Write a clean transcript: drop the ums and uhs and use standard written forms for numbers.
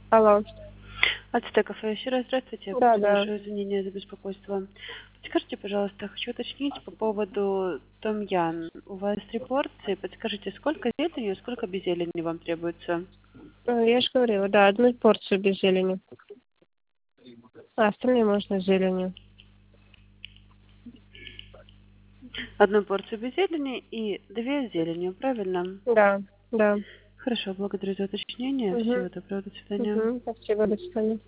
Алло. Ацтекафе, еще раз здравствуйте. Да, да. Приношу извинения за беспокойство. Подскажите, пожалуйста, хочу уточнить по поводу томьян. У вас 3 порции. Подскажите, сколько зелени, сколько без зелени вам требуется? Я же говорила, да, одну порцию без зелени. А остальные можно с зеленью. Одну порцию без зелени и 2 с зеленью, правильно? Да, да. Хорошо, благодарю за уточнение. Угу. Всего доброго, до свидания. Угу. Спасибо, до свидания.